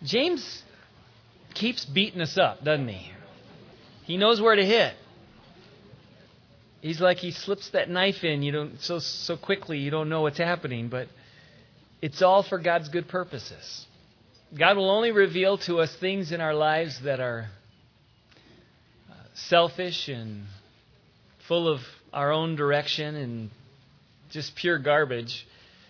James keeps beating us up, doesn't he? He knows where to hit. He's like he slips that knife in, so quickly you don't know what's happening, but it's all for God's good purposes. God will only reveal to us things in our lives that are selfish and full of our own direction and just pure garbage,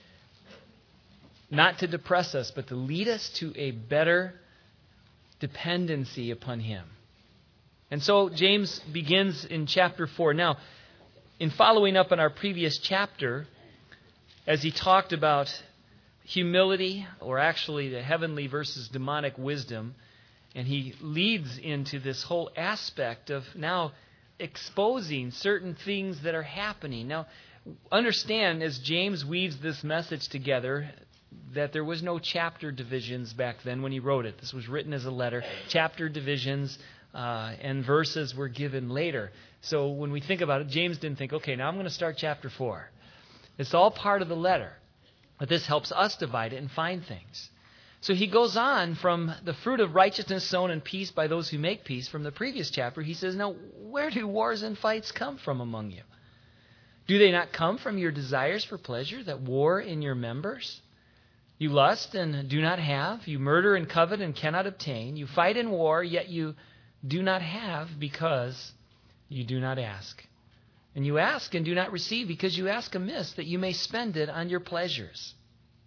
not to depress us, but to lead us to a better dependency upon Him. And so James begins in chapter 4. Now, in following up on our previous chapter, as he talked about humility, or actually the heavenly versus demonic wisdom, and he leads into this whole aspect of now exposing certain things that are happening. Now, understand, as James weaves this message together, that there was no chapter divisions back then when he wrote it. This was written as a letter. Chapter divisions and verses were given later. So when we think about it, James didn't think, okay, now I'm going to start chapter 4. It's all part of the letter. But this helps us divide it and find things. So he goes on from the fruit of righteousness sown in peace by those who make peace. From the previous chapter, he says, now, where do wars and fights come from among you? Do they not come from your desires for pleasure that war in your members? You lust and do not have. You murder and covet and cannot obtain. You fight in war, yet you do not have because you do not ask. And you ask and do not receive because you ask amiss, that you may spend it on your pleasures.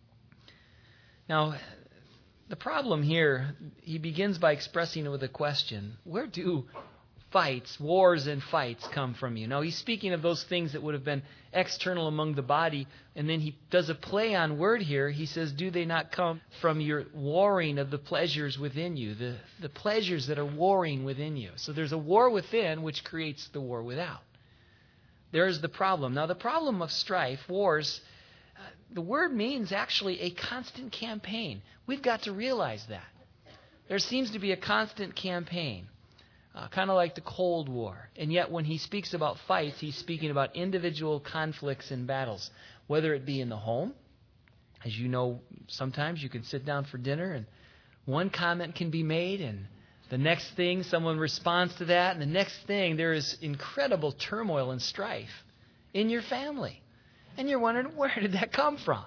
Now, the problem here, he begins by expressing with a question, where do wars and fights come from you? Now, he's speaking of those things that would have been external among the body, and then he does a play on word here. He says, do they not come from your warring of the pleasures within you, the pleasures that are warring within you? So there's a war within which creates the war without. There's the problem. Now, the problem of strife, wars, the word means actually a constant campaign. We've got to realize that. There seems to be a constant campaign, kind of like the Cold War. And yet when he speaks about fights, he's speaking about individual conflicts and battles, whether it be in the home. As you know, sometimes you can sit down for dinner and one comment can be made, and the next thing, someone responds to that. And the next thing, there is incredible turmoil and strife in your family. And you're wondering, where did that come from?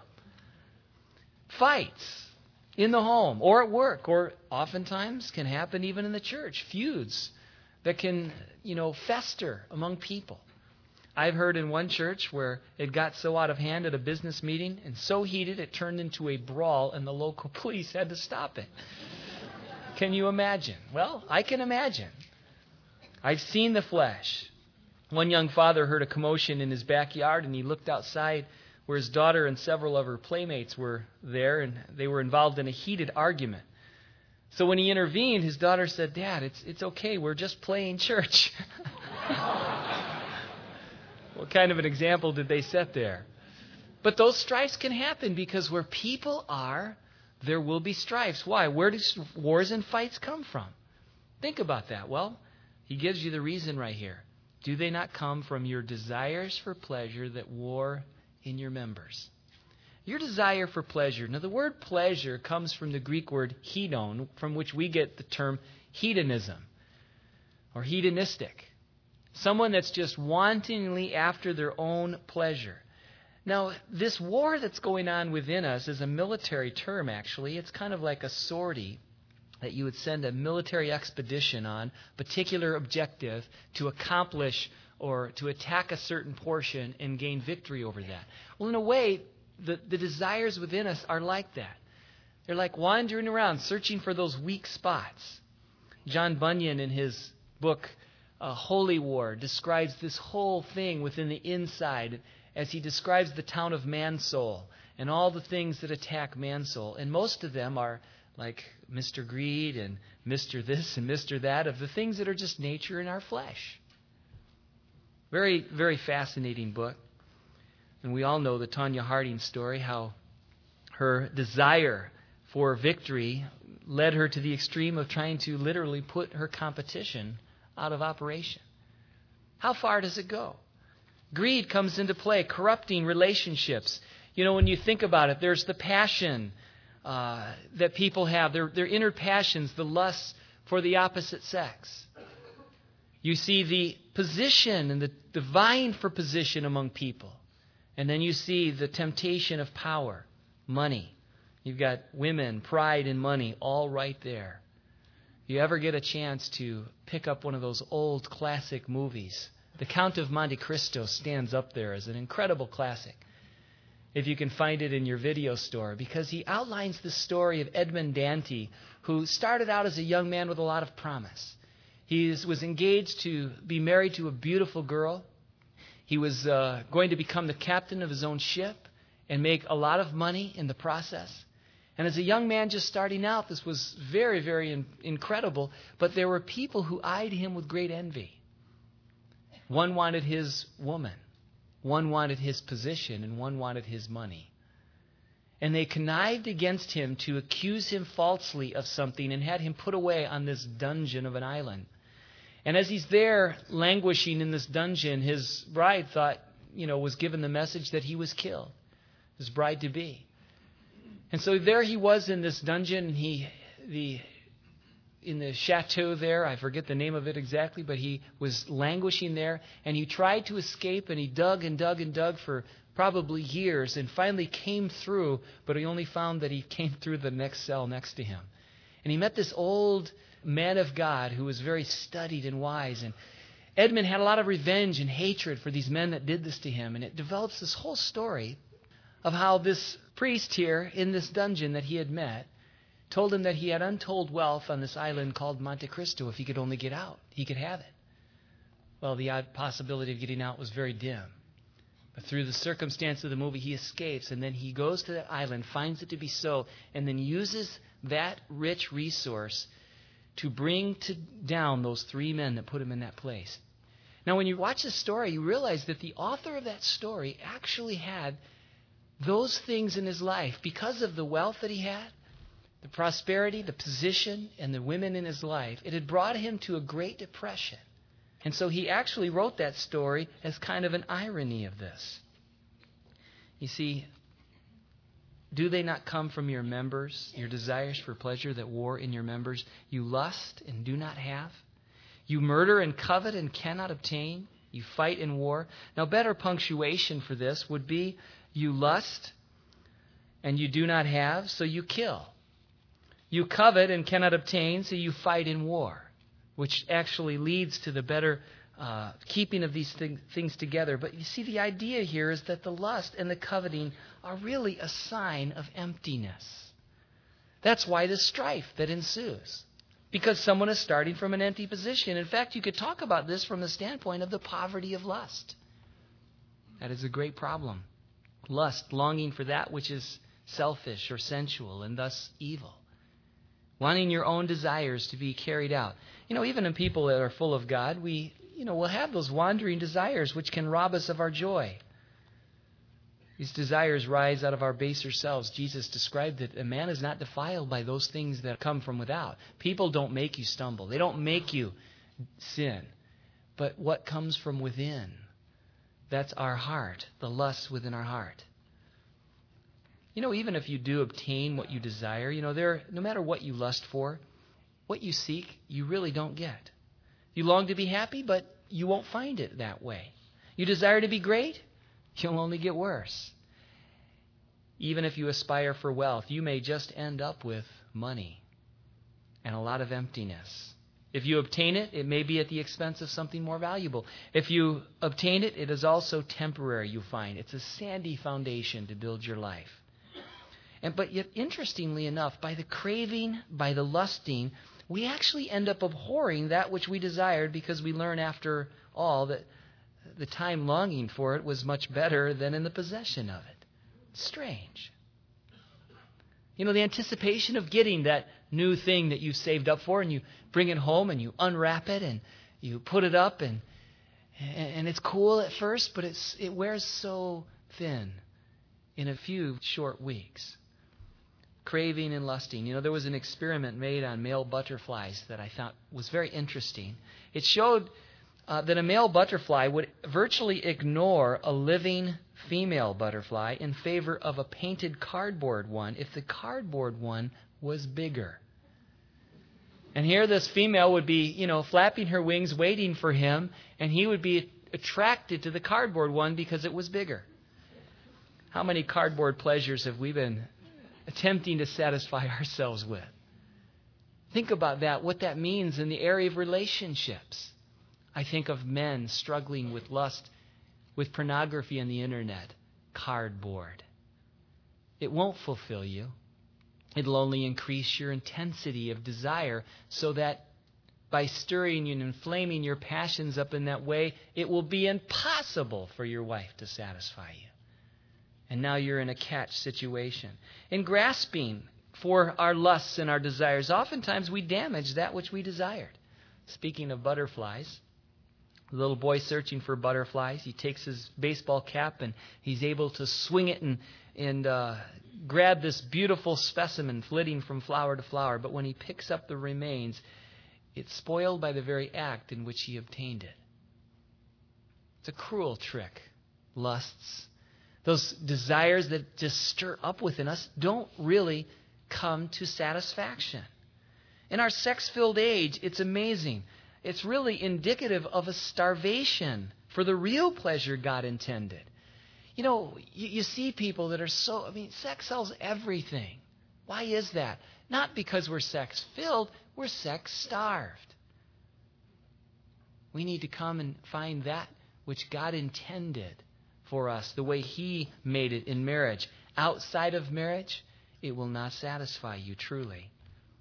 Fights in the home or at work, or oftentimes can happen even in the church. Feuds that can, fester among people. I've heard in one church where it got so out of hand at a business meeting and so heated it turned into a brawl and the local police had to stop it. Can you imagine? Well, I can imagine. I've seen the flesh. One young father heard a commotion in his backyard, and he looked outside where his daughter and several of her playmates were there, and they were involved in a heated argument. So when he intervened, his daughter said, "Dad, it's okay. We're just playing church." What kind of an example did they set there? But those strifes can happen because where people are, there will be strifes. Why? Where do wars and fights come from? Think about that. Well, he gives you the reason right here. Do they not come from your desires for pleasure that war in your members? Your desire for pleasure. Now, the word pleasure comes from the Greek word hedon, from which we get the term hedonism or hedonistic. Someone that's just wantonly after their own pleasure. Now, this war that's going on within us is a military term, actually. It's kind of like a sortie that you would send a military expedition on, particular objective to accomplish or to attack a certain portion and gain victory over that. Well, in a way, the desires within us are like that. They're like wandering around, searching for those weak spots. John Bunyan, in his book, Holy War, describes this whole thing within the inside as he describes the town of Mansoul and all the things that attack Mansoul. And most of them are like Mr. Greed and Mr. this and Mr. that, of the things that are just nature in our flesh. Very, very fascinating book. And we all know the Tonya Harding story, how her desire for victory led her to the extreme of trying to literally put her competition out of operation. How far does it go? Greed comes into play, corrupting relationships. When you think about it, there's the passion that people have, their inner passions, the lusts for the opposite sex. You see the position and the vying for position among people. And then you see the temptation of power, money. You've got women, pride, and money all right there. If you ever get a chance to pick up one of those old classic movies, The Count of Monte Cristo stands up there as an incredible classic, if you can find it in your video store, because he outlines the story of Edmond Dantès, who started out as a young man with a lot of promise. He was engaged to be married to a beautiful girl. He was going to become the captain of his own ship and make a lot of money in the process. And as a young man just starting out, this was very, very incredible. But there were people who eyed him with great envy. One wanted his woman. One wanted his position. And one wanted his money. And they connived against him to accuse him falsely of something and had him put away on this dungeon of an island. And as he's there languishing in this dungeon, his bride was given the message that he was killed, his bride-to-be. And so there he was in this dungeon, in the chateau there, I forget the name of it exactly, but he was languishing there, and he tried to escape, and he dug and dug and dug for probably years, and finally came through, but he only found that he came through the next cell next to him. And he met this old man of God who was very studied and wise. And Edmund had a lot of revenge and hatred for these men that did this to him. And it develops this whole story of how this priest here in this dungeon that he had met told him that he had untold wealth on this island called Monte Cristo. If he could only get out, he could have it. Well, the odd possibility of getting out was very dim. But through the circumstance of the movie, he escapes, and then he goes to that island, finds it to be so, and then uses that rich resource to bring down those three men that put him in that place. Now, when you watch the story, you realize that the author of that story actually had those things in his life because of the wealth that he had, the prosperity, the position, and the women in his life. It had brought him to a great depression. And so he actually wrote that story as kind of an irony of this. You see, do they not come from your members, your desires for pleasure that war in your members? You lust and do not have. You murder and covet and cannot obtain. You fight in war. Now, better punctuation for this would be, you lust and you do not have, so you kill. You covet and cannot obtain, so you fight in war, which actually leads to the better keeping of these things together. But you see, the idea here is that the lust and the coveting are really a sign of emptiness. That's why the strife that ensues, because someone is starting from an empty position. In fact, you could talk about this from the standpoint of the poverty of lust. That is a great problem. Lust, longing for that which is selfish or sensual and thus evil. Wanting your own desires to be carried out. Even in people that are full of God, we'll have those wandering desires which can rob us of our joy. These desires rise out of our baser selves. Jesus described that a man is not defiled by those things that come from without. People don't make you stumble. They don't make you sin. But what comes from within, that's our heart, the lust within our heart. Even if you do obtain what you desire, no matter what you lust for, what you seek, you really don't get. You long to be happy, but you won't find it that way. You desire to be great, you'll only get worse. Even if you aspire for wealth, you may just end up with money and a lot of emptiness. If you obtain it, it may be at the expense of something more valuable. If you obtain it, it is also temporary, you find. It's a sandy foundation to build your life. But yet, interestingly enough, by the craving, by the lusting, we actually end up abhorring that which we desired because we learn after all that the time longing for it was much better than in the possession of it. Strange. The anticipation of getting that new thing that you saved up for, and you bring it home and you unwrap it and you put it up and it's cool at first, but it wears so thin in a few short weeks. Craving and lusting. There was an experiment made on male butterflies that I thought was very interesting. It showed that a male butterfly would virtually ignore a living female butterfly in favor of a painted cardboard one if the cardboard one was bigger. And here this female would be, flapping her wings, waiting for him, and he would be attracted to the cardboard one because it was bigger. How many cardboard pleasures have we been attempting to satisfy ourselves with? Think about that, what that means in the area of relationships. I think of men struggling with lust, with pornography and the internet. Cardboard. It won't fulfill you. It'll only increase your intensity of desire so that by stirring and inflaming your passions up in that way, it will be impossible for your wife to satisfy you. And now you're in a catch situation. In grasping for our lusts and our desires, oftentimes we damage that which we desired. Speaking of butterflies, the little boy searching for butterflies, he takes his baseball cap and he's able to swing it and grab this beautiful specimen flitting from flower to flower. But when he picks up the remains, it's spoiled by the very act in which he obtained it. It's a cruel trick. Lusts, those desires that just stir up within us, don't really come to satisfaction. In our sex-filled age, it's amazing. It's really indicative of a starvation for the real pleasure God intended. You see people that are sex sells everything. Why is that? Not because we're sex-filled, we're sex-starved. We need to come and find that which God intended for us, the way He made it in marriage. Outside of marriage, it will not satisfy you truly.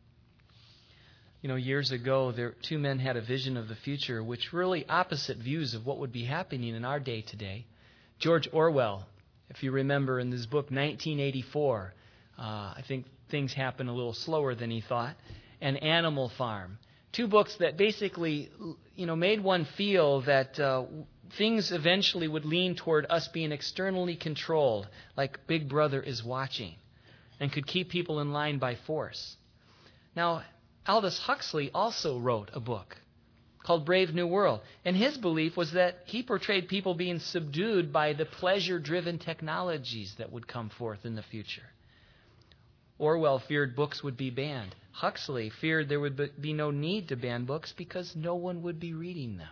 Years ago, two men had a vision of the future which really opposite views of what would be happening in our day today. George Orwell, if you remember in his book 1984, I think things happen a little slower than he thought, and Animal Farm. Two books that basically, made one feel that things eventually would lean toward us being externally controlled, like Big Brother is watching, and could keep people in line by force. Now, Aldous Huxley also wrote a book called Brave New World. And his belief was that he portrayed people being subdued by the pleasure-driven technologies that would come forth in the future. Orwell feared books would be banned. Huxley feared there would be no need to ban books because no one would be reading them.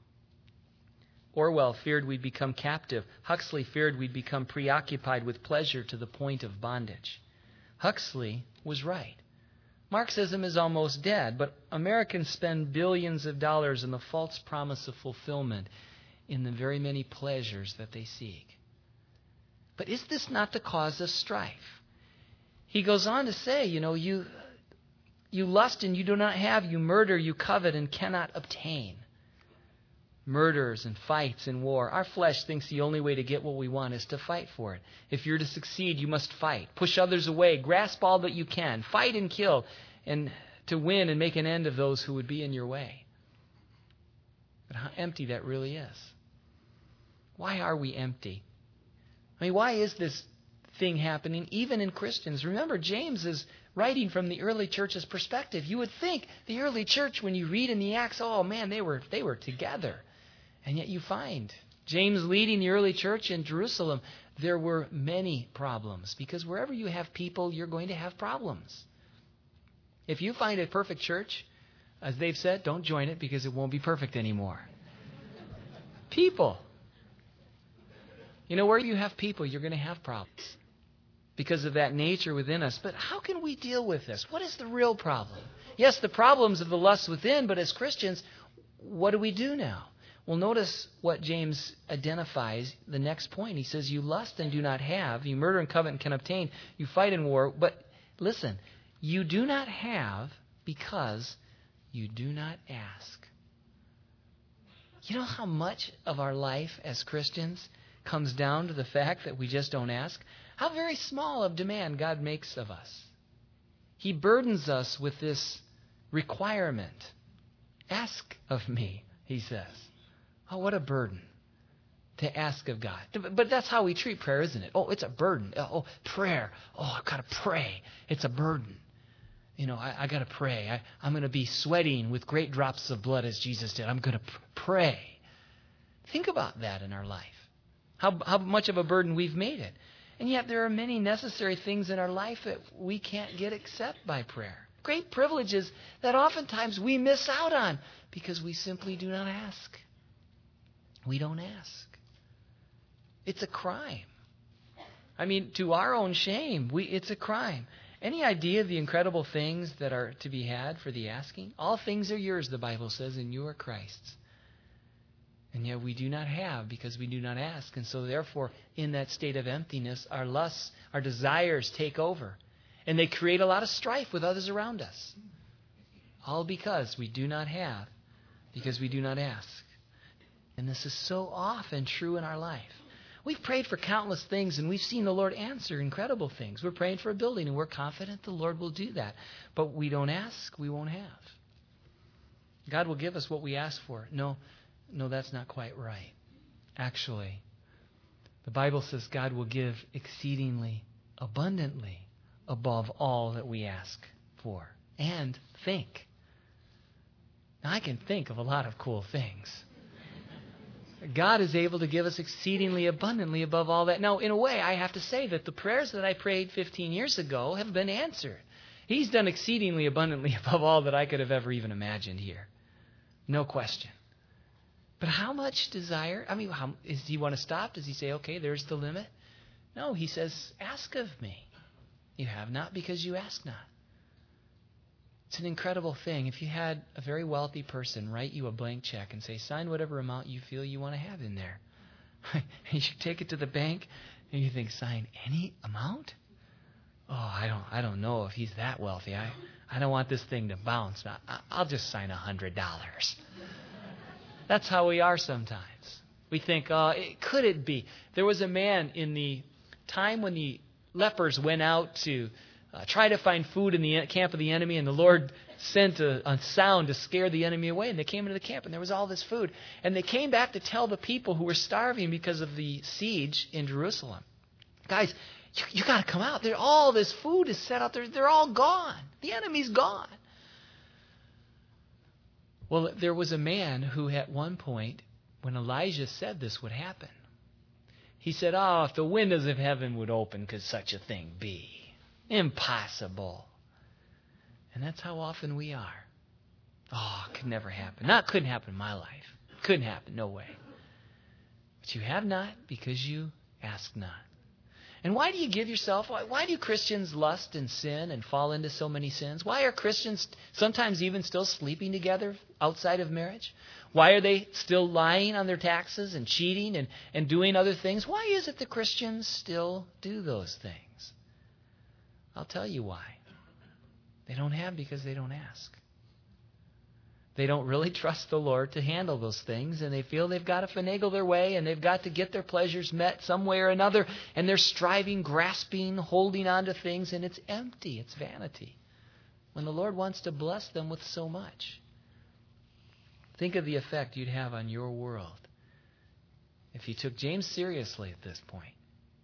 Orwell feared we'd become captive. Huxley feared we'd become preoccupied with pleasure to the point of bondage. Huxley was right. Marxism is almost dead, but Americans spend billions of dollars in the false promise of fulfillment in the very many pleasures that they seek. But is this not the cause of strife? He goes on to say, you lust and you do not have, you murder, you covet and cannot obtain. Murders and fights and war. Our flesh thinks the only way to get what we want is to fight for it. If you're to succeed, you must fight. Push others away. Grasp all that you can. Fight and kill, and to win and make an end of those who would be in your way. But how empty that really is. Why are we empty? Why is this thing happening even in Christians? Remember, James is writing from the early church's perspective. You would think the early church, when you read in the Acts, oh man, they were together. And yet you find James leading the early church in Jerusalem, there were many problems. Because wherever you have people, you're going to have problems. If you find a perfect church, as they've said, don't join it because it won't be perfect anymore. People. Where you have people, you're going to have problems because of that nature within us. But how can we deal with this? What is the real problem? Yes, the problems of the lust within, but as Christians, what do we do now? Well, notice what James identifies, the next point. He says, you lust and do not have, you murder and covet and can obtain, you fight in war, but listen, you do not have because you do not ask. You know how much of our life as Christians comes down to the fact that we just don't ask? How very small of demand God makes of us. He burdens us with this requirement. Ask of me, he says. Oh, what a burden to ask of God. But that's how we treat prayer, isn't it? Oh, it's a burden. Oh, prayer. Oh, I've got to pray. It's a burden. I got to pray. I'm going to be sweating with great drops of blood as Jesus did. I'm going to pray. Think about that in our life. How much of a burden we've made it. And yet there are many necessary things in our life that we can't get except by prayer. Great privileges that oftentimes we miss out on because we simply do not ask. We don't ask. It's a crime. To our own shame, it's a crime. Any idea of the incredible things that are to be had for the asking? All things are yours, the Bible says, and you are Christ's. And yet we do not have because we do not ask. And so therefore, in that state of emptiness, our lusts, our desires take over. And they create a lot of strife with others around us. All because we do not have, because we do not ask. And this is so often true in our life. We've prayed for countless things, and we've seen the Lord answer incredible things. We're praying for a building, and we're confident the Lord will do that. But we don't ask, we won't have. God will give us what we ask for. No, that's not quite right. Actually, the Bible says God will give exceedingly abundantly above all that we ask for and think. Now, I can think of a lot of cool things. God is able to give us exceedingly abundantly above all that. Now, in a way, I have to say that the prayers that I prayed 15 years ago have been answered. He's done exceedingly abundantly above all that I could have ever even imagined here. No question. But how much desire? Does he want to stop? Does he say, okay, there's the limit? No, he says, ask of me. You have not because you ask not. It's an incredible thing. If you had a very wealthy person write you a blank check and say, sign whatever amount you feel you want to have in there. You take it to the bank and you think, sign any amount? Oh, I don't know if he's that wealthy. I don't want this thing to bounce. I'll just sign $100. That's how we are sometimes. We think, could it be? There was a man in the time when the lepers went out to try to find food in the camp of the enemy, and the Lord sent a sound to scare the enemy away, and they came into the camp, and there was all this food. And they came back to tell the people who were starving because of the siege in Jerusalem, guys, you got to come out. All this food is set out there. They're all gone. The enemy's gone. Well, there was a man who at one point, when Elijah said this would happen, he said, if the windows of heaven would open, could such a thing be? Impossible. And that's how often we are. It could never happen. Couldn't happen in my life. Couldn't happen, no way. But you have not because you ask not. And why do you give yourself? Why do Christians lust and sin and fall into so many sins? Why are Christians sometimes even still sleeping together outside of marriage? Why are they still lying on their taxes and cheating and doing other things? Why is it that Christians still do those things? I'll tell you why. They don't have because they don't ask. They don't really trust the Lord to handle those things, and they feel they've got to finagle their way, and they've got to get their pleasures met some way or another, and they're striving, grasping, holding on to things, and it's empty. It's vanity. When the Lord wants to bless them with so much. Think of the effect you'd have on your world if you took James seriously at this point.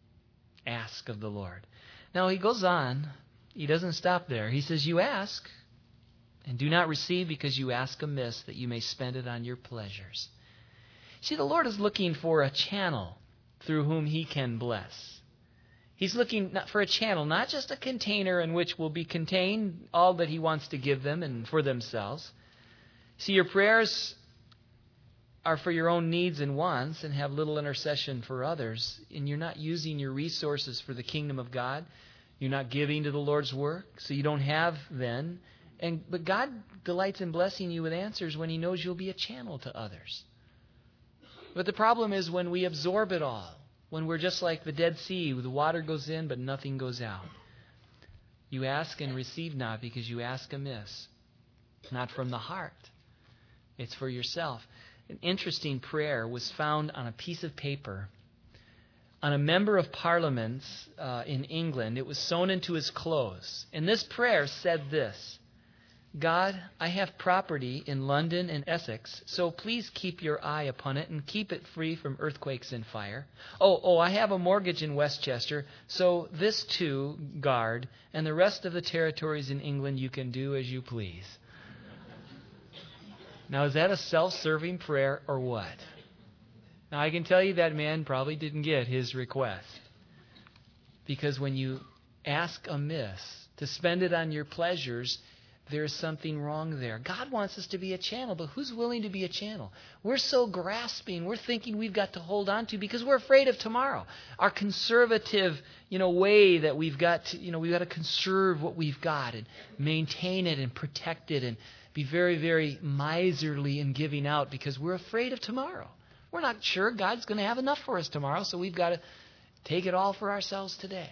Ask of the Lord. Now, he goes on. He doesn't stop there. He says, you ask and do not receive because you ask amiss, that you may spend it on your pleasures. See, the Lord is looking for a channel through whom he can bless. He's looking for a channel, not just a container in which will be contained all that he wants to give them and for themselves. See, your prayers are for your own needs and wants and have little intercession for others, and you're not using your resources for the kingdom of God. You're not giving to the Lord's work, so you don't have then. But God delights in blessing you with answers when he knows you'll be a channel to others. But the problem is when we absorb it all, when we're just like the Dead Sea, the water goes in but nothing goes out. You ask and receive not because you ask amiss, not from the heart. It's for yourself. An interesting prayer was found on a piece of paper on a member of Parliament in England. It was sewn into his clothes. And this prayer said this: God, I have property in London and Essex, so please keep your eye upon it and keep it free from earthquakes and fire. I have a mortgage in Westchester, so this too, guard, and the rest of the territories in England you can do as you please. Now, is that a self-serving prayer or what? Now, I can tell you that man probably didn't get his request. Because when you ask amiss to spend it on your pleasures, there's something wrong there. God wants us to be a channel, but who's willing to be a channel? We're so grasping. We're thinking we've got to hold on to because we're afraid of tomorrow. Our conservative, way that we've got to conserve what we've got and maintain it and protect it and be very, very miserly in giving out because we're afraid of tomorrow. We're not sure God's going to have enough for us tomorrow, so we've got to take it all for ourselves today.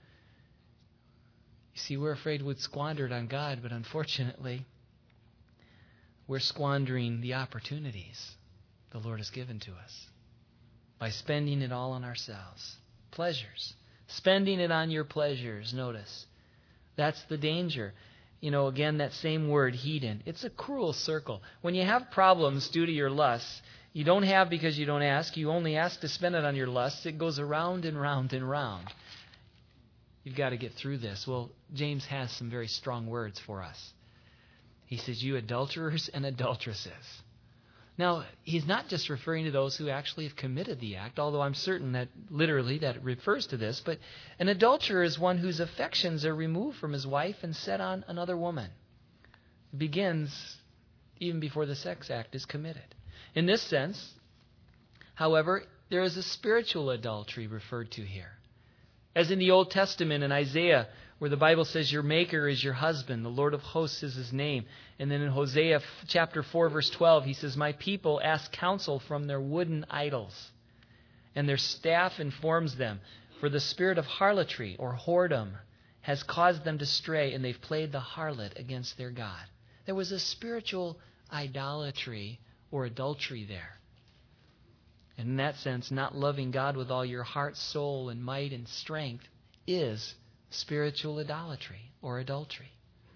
You see, we're afraid we'd squander it on God, but unfortunately, we're squandering the opportunities the Lord has given to us by spending it all on ourselves. Pleasures. Spending it on your pleasures, notice. That's the danger. Again, that same word, hedon. It's a cruel circle. When you have problems due to your lusts, you don't have because you don't ask. You only ask to spend it on your lusts. It goes around and round and round. You've got to get through this. Well, James has some very strong words for us. He says, you adulterers and adulteresses. Now, he's not just referring to those who actually have committed the act, although I'm certain that literally that it refers to this. But an adulterer is one whose affections are removed from his wife and set on another woman. It begins even before the sex act is committed. In this sense, however, there is a spiritual adultery referred to here. As in the Old Testament in Isaiah, where the Bible says your Maker is your husband, the Lord of hosts is his name. And then in Hosea chapter 4, verse 12, he says, my people ask counsel from their wooden idols, and their staff informs them. For the spirit of harlotry or whoredom has caused them to stray, and they've played the harlot against their God. There was a spiritual idolatry or adultery there. And in that sense, not loving God with all your heart, soul, and might and strength is spiritual idolatry or adultery.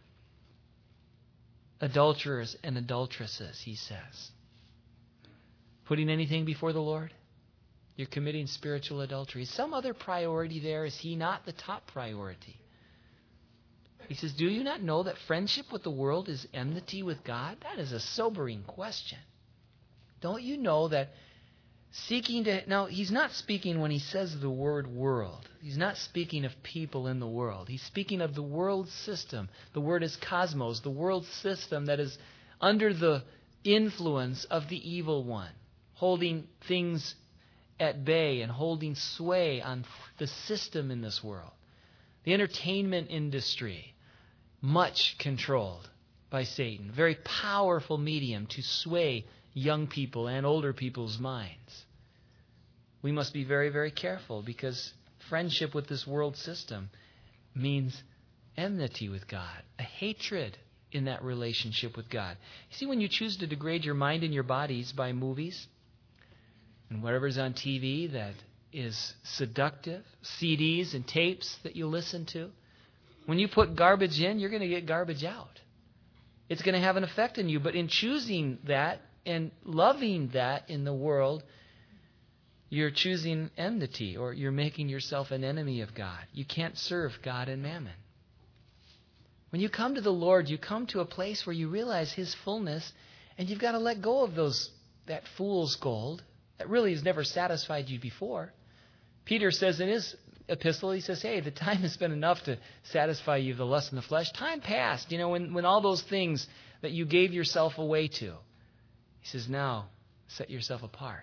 Adulterers and adulteresses, he says. Putting anything before the Lord? You're committing spiritual adultery. Some other priority there? Is he not the top priority? He says, do you not know that friendship with the world is enmity with God? That is a sobering question. Don't you know that now, he's not speaking when he says the word world. He's not speaking of people in the world. He's speaking of the world system. The word is cosmos, the world system that is under the influence of the evil one, holding things at bay and holding sway on the system in this world. The entertainment industry, much controlled by Satan. Very powerful medium to sway young people and older people's minds. We must be very, very careful because friendship with this world system means enmity with God, a hatred in that relationship with God. You see, when you choose to degrade your mind and your bodies by movies and whatever's on TV that is seductive, CDs and tapes that you listen to, when you put garbage in, you're going to get garbage out. It's going to have an effect on you. But in choosing that and loving that in the world, you're choosing enmity, or you're making yourself an enemy of God. You can't serve God and mammon. When you come to the Lord, you come to a place where you realize his fullness, and you've got to let go of that fool's gold that really has never satisfied you before. Peter says in his epistle, he says, hey, the time has been enough to satisfy you of the lust in the flesh. Time passed, when all those things that you gave yourself away to. He says, now set yourself apart.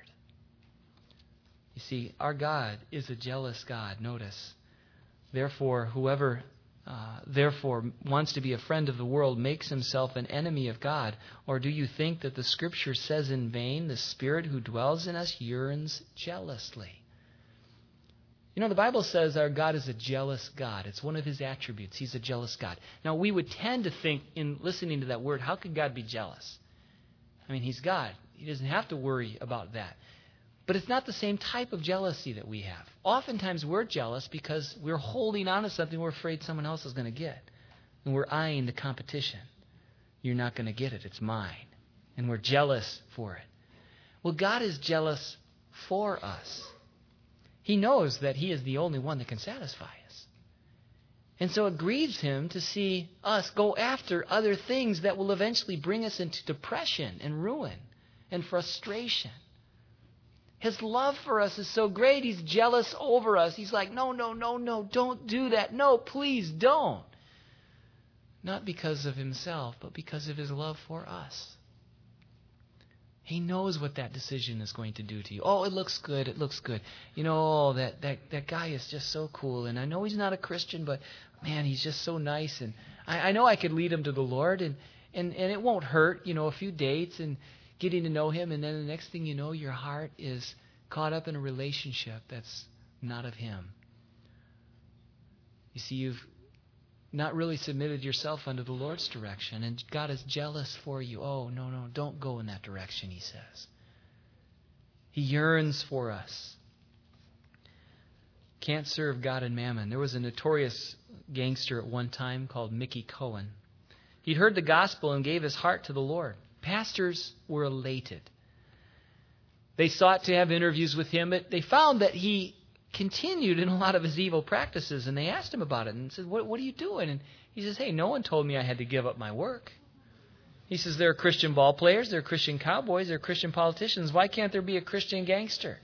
You see, our God is a jealous God, notice. Therefore, whoever wants to be a friend of the world makes himself an enemy of God. Or do you think that the Scripture says in vain, the Spirit who dwells in us yearns jealously? The Bible says our God is a jealous God. It's one of his attributes. He's a jealous God. Now, we would tend to think, in listening to that word, how could God be jealous? I mean, he's God. He doesn't have to worry about that. But it's not the same type of jealousy that we have. Oftentimes we're jealous because we're holding on to something we're afraid someone else is going to get. And we're eyeing the competition. you're not going to get it. It's mine. And we're jealous for it. Well, God is jealous for us. He knows that He is the only one that can satisfy us. And so it grieves Him to see us go after other things that will eventually bring us into depression and ruin and frustration. His love for us is so great, He's jealous over us. He's like, no, don't do that. No, please don't. Not because of Himself, but because of His love for us. He knows what that decision is going to do to you. Oh, it looks good. It looks good. You know, that guy is just so cool. And I know he's not a Christian, but man, he's just so nice. And I know I could lead him to the Lord. And it won't hurt, a few dates and getting to know him. And then the next thing you know, your heart is caught up in a relationship that's not of Him. You see, you've not really submitted yourself under the Lord's direction, and God is jealous for you. Oh, no, don't go in that direction, He says. He yearns for us. Can't serve God and mammon. There was a notorious gangster at one time called Mickey Cohen. He'd heard the gospel and gave his heart to the Lord. Pastors were elated. They sought to have interviews with him, but they found that he continued in a lot of his evil practices, and they asked him about it and said, what are you doing? And he says, hey, no one told me I had to give up my work. He says, there are Christian ball players, there are Christian cowboys, there are Christian politicians. Why can't there be a Christian gangster?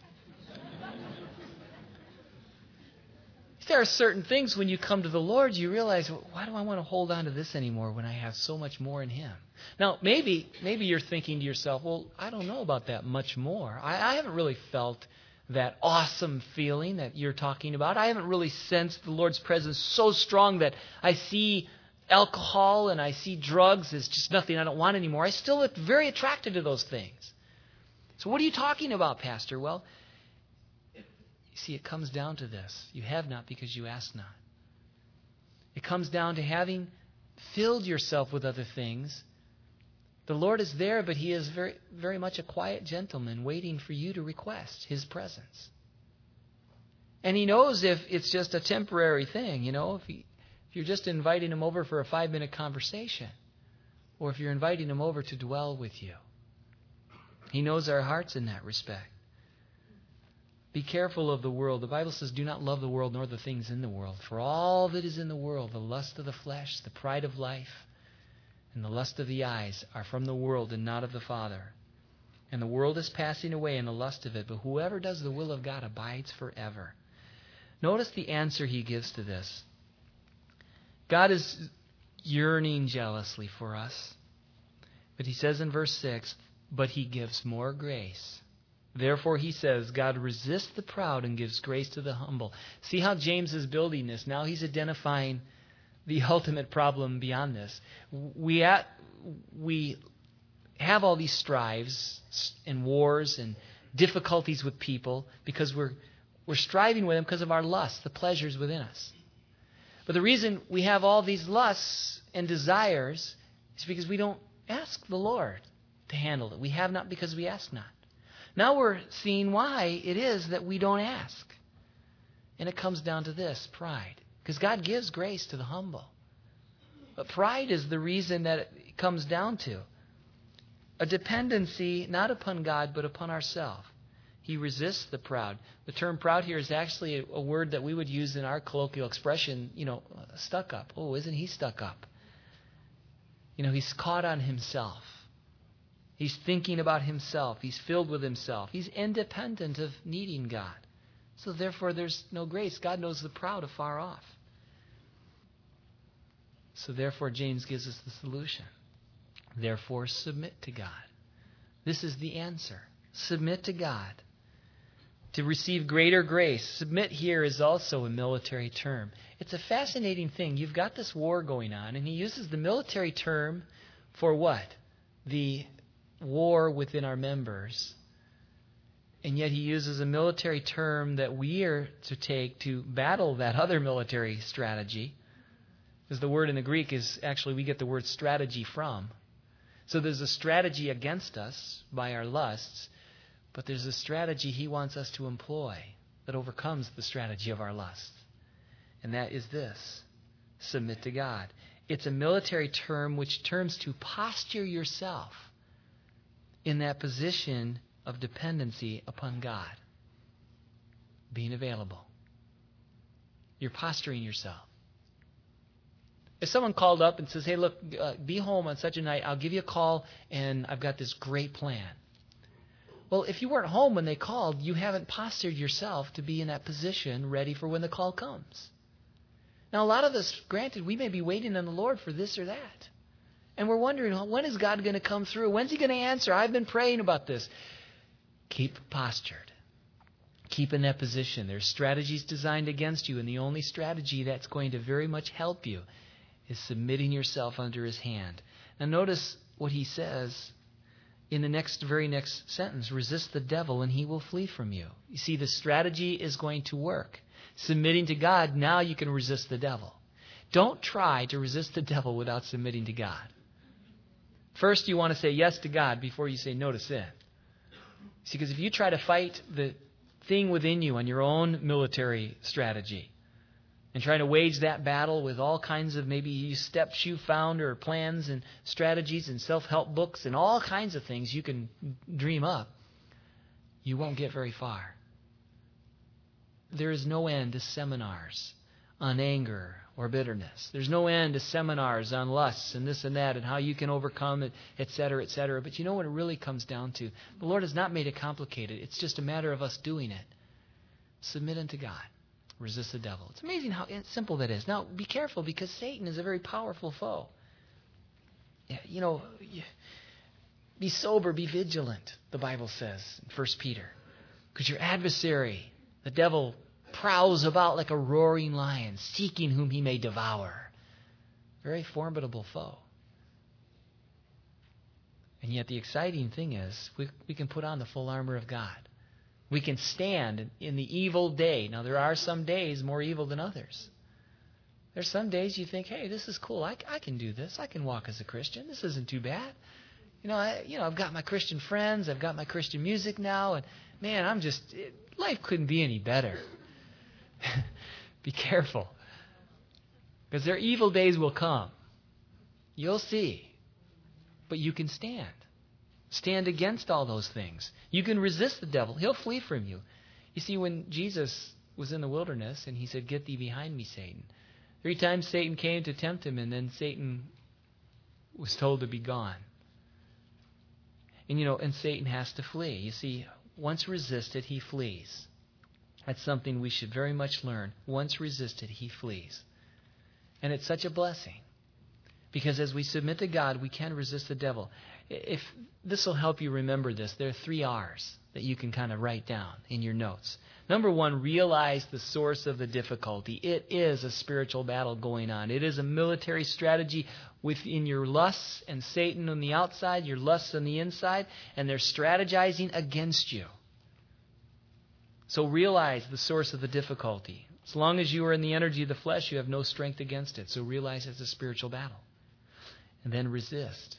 There are certain things when you come to the Lord, you realize, why do I want to hold on to this anymore when I have so much more in Him? Now, maybe you're thinking to yourself, well, I don't know about that much more. I haven't really felt that awesome feeling that you're talking about. I haven't really sensed the Lord's presence so strong that I see alcohol and I see drugs as just nothing I don't want anymore. I still look very attracted to those things. So what are you talking about, Pastor? Well, you see, it comes down to this. You have not because you ask not. It comes down to having filled yourself with other things. The Lord is there, but He is very, very much a quiet gentleman waiting for you to request His presence. And He knows if it's just a temporary thing, if you're just inviting Him over for a 5-minute conversation, or if you're inviting Him over to dwell with you. He knows our hearts in that respect. Be careful of the world. The Bible says, do not love the world nor the things in the world. For all that is in the world, the lust of the flesh, the pride of life, and the lust of the eyes are from the world and not of the Father. And the world is passing away and the lust of it, but whoever does the will of God abides forever. Notice the answer He gives to this. God is yearning jealously for us. But He says in verse 6, but He gives more grace. Therefore, He says, God resists the proud and gives grace to the humble. See how James is building this. Now he's identifying the ultimate problem beyond this. We have all these strives and wars and difficulties with people because we're striving with them because of our lusts, the pleasures within us. But the reason we have all these lusts and desires is because we don't ask the Lord to handle it. We have not because we ask not. Now we're seeing why it is that we don't ask. And it comes down to this, pride. Because God gives grace to the humble. But pride is the reason that it comes down to. A dependency not upon God, but upon ourselves. He resists the proud. The term proud here is actually a word that we would use in our colloquial expression, stuck up. Oh, isn't he stuck up? He's caught on himself. He's thinking about himself. He's filled with himself. He's independent of needing God. So therefore, there's no grace. God knows the proud afar off. So therefore, James gives us the solution. Therefore, submit to God. This is the answer. Submit to God. To receive greater grace. Submit here is also a military term. It's a fascinating thing. You've got this war going on, and he uses the military term for what? The war within our members. And yet he uses a military term that we are to take to battle that other military strategy. Because the word in the Greek is actually, we get the word strategy from. So there's a strategy against us by our lusts, but there's a strategy he wants us to employ that overcomes the strategy of our lusts. And that is this: submit to God. It's a military term which terms to posture yourself in that position of dependency upon God. Being available. You're posturing yourself. If someone called up and says, hey, look, be home on such a night, I'll give you a call, and I've got this great plan. Well, if you weren't home when they called, you haven't postured yourself to be in that position ready for when the call comes. Now, a lot of us, granted, we may be waiting on the Lord for this or that. And we're wondering, well, when is God going to come through? When's He going to answer? I've been praying about this. Keep postured. Keep in that position. There's strategies designed against you, and the only strategy that's going to very much help you is submitting yourself under His hand. Now notice what He says in the very next sentence. Resist the devil and he will flee from you. You see, the strategy is going to work. Submitting to God, now you can resist the devil. Don't try to resist the devil without submitting to God. First, you want to say yes to God before you say no to sin. See, because if you try to fight the thing within you on your own military strategy and try to wage that battle with all kinds of maybe steps you found or plans and strategies and self-help books and all kinds of things you can dream up, you won't get very far. There is no end to seminars on anger or bitterness. There's no end to seminars on lusts and this and that and how you can overcome it, etc., etc. But you know what it really comes down to? The Lord has not made it complicated. It's just a matter of us doing it. Submit unto God. Resist the devil. It's amazing how simple that is. Now, be careful because Satan is a very powerful foe. You know, be sober, be vigilant, the Bible says in 1 Peter. Because your adversary, the devil, prowls about like a roaring lion, seeking whom he may devour. Very formidable foe. And yet the exciting thing is we can put on the full armor of God. We can stand in the evil day. Now, there are some days more evil than others. There's some days you think, hey, this is cool. I can do this. I can walk as a Christian. This isn't too bad. I've got my Christian friends. I've got my Christian music now. And, man, life couldn't be any better. Be careful. Because their evil days will come. You'll see. But you can stand. Stand against all those things. You can resist the devil. He'll flee from you. You see, when Jesus was in the wilderness and He said, get thee behind me, Satan. 3 times Satan came to tempt Him, and then Satan was told to be gone. And Satan has to flee. You see, once resisted, he flees. That's something we should very much learn. Once resisted, he flees. And it's such a blessing. Because as we submit to God, we can resist the devil. If this will help you remember this, there are 3 R's that you can kind of write down in your notes. Number 1, realize the source of the difficulty. It is a spiritual battle going on. It is a military strategy within your lusts and Satan on the outside, your lusts on the inside, and they're strategizing against you. So realize the source of the difficulty. As long as you are in the energy of the flesh, you have no strength against it. So realize it's a spiritual battle. And then resist.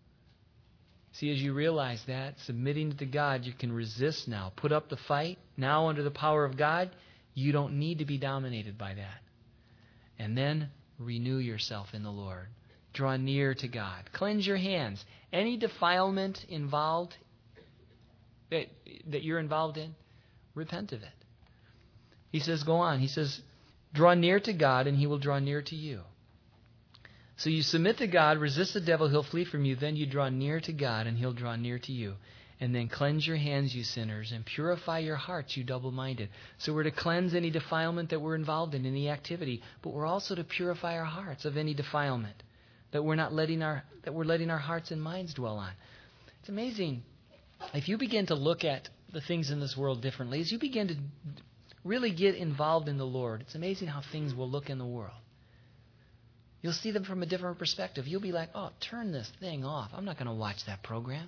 See, as you realize that, submitting to God, you can resist now. Put up the fight. Now, under the power of God, you don't need to be dominated by that. And then renew yourself in the Lord. Draw near to God. Cleanse your hands. Any defilement involved that you're involved in, repent of it. He says, go on. He says, draw near to God, and He will draw near to you. So you submit to God, resist the devil, he'll flee from you. Then you draw near to God, and He'll draw near to you. And then cleanse your hands, you sinners, and purify your hearts, you double-minded. So we're to cleanse any defilement that we're involved in, any activity, but we're also to purify our hearts of any defilement that we're letting our hearts and minds dwell on. It's amazing. If you begin to look at the things in this world differently, as you begin to really get involved in the Lord, it's amazing how things will look in the world. You'll see them from a different perspective. You'll be like, oh, turn this thing off. I'm not going to watch that program.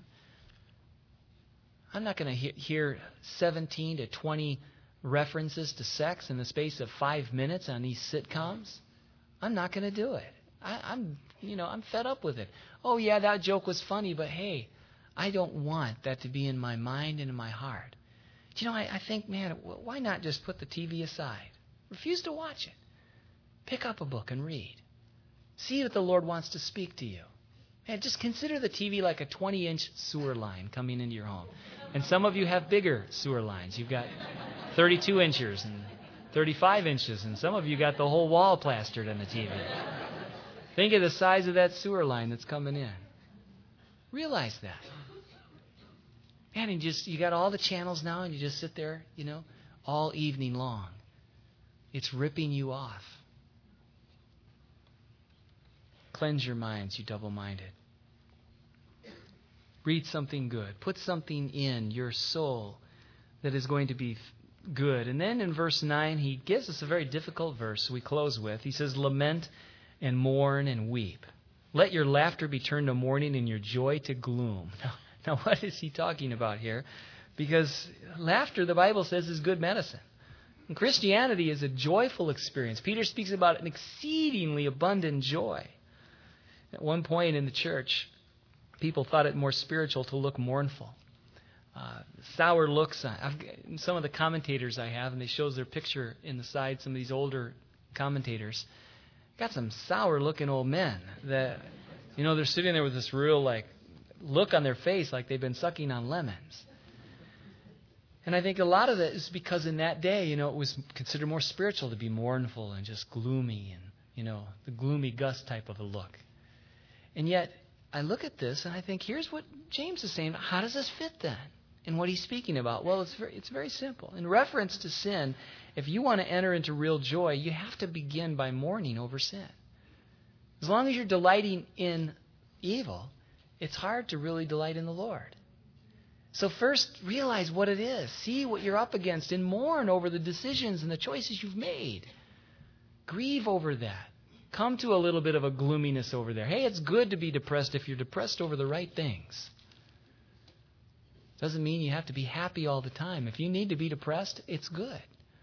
I'm not going to hear 17 to 20 references to sex in the space of 5 minutes on these sitcoms. I'm not going to do it. I'm fed up with it. Oh, yeah, that joke was funny, but hey, I don't want that to be in my mind and in my heart. I think, man, why not just put the TV aside? Refuse to watch it. Pick up a book and read. See what the Lord wants to speak to you. Man, just consider the TV like a 20-inch sewer line coming into your home. And some of you have bigger sewer lines. You've got 32 inches and 35 inches, and some of you got the whole wall plastered on the TV. Think of the size of that sewer line that's coming in. Realize that. Man, and you got all the channels now, and you just sit there, all evening long. It's ripping you off. Cleanse your minds, you double-minded. Read something good. Put something in your soul that is going to be good. And then in verse 9, he gives us a very difficult verse we close with. He says, lament and mourn and weep. Let your laughter be turned to mourning and your joy to gloom. Now what is he talking about here? Because laughter, the Bible says, is good medicine. And Christianity is a joyful experience. Peter speaks about an exceedingly abundant joy. At one point in the church, people thought it more spiritual to look mournful. Sour looks. Some of the commentators I have, and they shows their picture in the side, some of these older commentators, got some sour-looking old men that, they're sitting there with this real, look on their face like they've been sucking on lemons. And I think a lot of that is because in that day, it was considered more spiritual to be mournful and just gloomy and, the gloomy Gus type of a look. And yet, I look at this and I think, here's what James is saying. How does this fit then in what he's speaking about? Well, it's very simple. In reference to sin, if you want to enter into real joy, you have to begin by mourning over sin. As long as you're delighting in evil, it's hard to really delight in the Lord. So first, realize what it is. See what you're up against and mourn over the decisions and the choices you've made. Grieve over that. Come to a little bit of a gloominess over there. Hey, it's good to be depressed if you're depressed over the right things. Doesn't mean you have to be happy all the time. If you need to be depressed, it's good.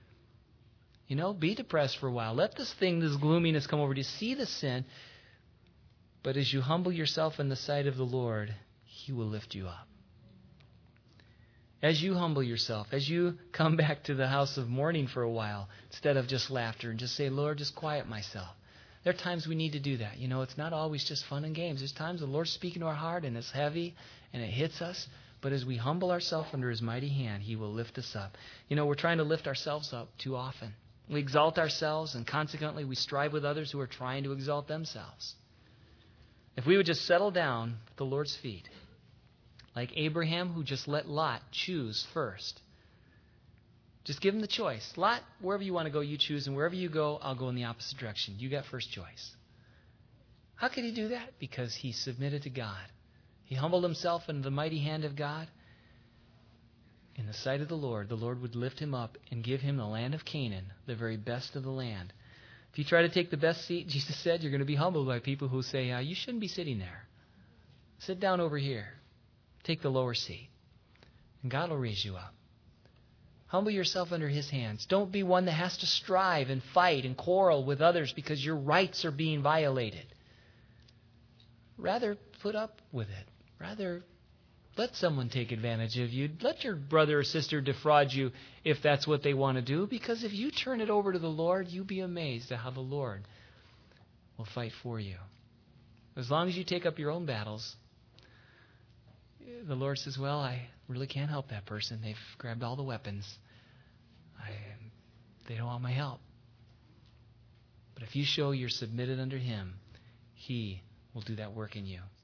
Be depressed for a while. Let this gloominess come over you. See the sin. But as you humble yourself in the sight of the Lord, He will lift you up. As you humble yourself, as you come back to the house of mourning for a while, instead of just laughter, and just say, Lord, just quiet myself. There are times we need to do that. It's not always just fun and games. There's times the Lord's speaking to our heart and it's heavy and it hits us. But as we humble ourselves under His mighty hand, He will lift us up. We're trying to lift ourselves up too often. We exalt ourselves, and consequently we strive with others who are trying to exalt themselves. If we would just settle down at the Lord's feet, like Abraham, who just let Lot choose first. Just give him the choice. Lot, wherever you want to go, you choose, and wherever you go, I'll go in the opposite direction. You got first choice. How could he do that? Because he submitted to God. He humbled himself in the mighty hand of God. In the sight of the Lord would lift him up and give him the land of Canaan, the very best of the land. If you try to take the best seat, Jesus said, you're going to be humbled by people who say, you shouldn't be sitting there. Sit down over here. Take the lower seat. And God will raise you up. Humble yourself under His hands. Don't be one that has to strive and fight and quarrel with others because your rights are being violated. Rather, put up with it. Rather, let someone take advantage of you. Let your brother or sister defraud you if that's what they want to do. Because if you turn it over to the Lord, you'll be amazed at how the Lord will fight for you. As long as you take up your own battles, the Lord says, well, I really can't help that person. They've grabbed all the weapons. They don't want my help. But if you show you're submitted under Him, He will do that work in you.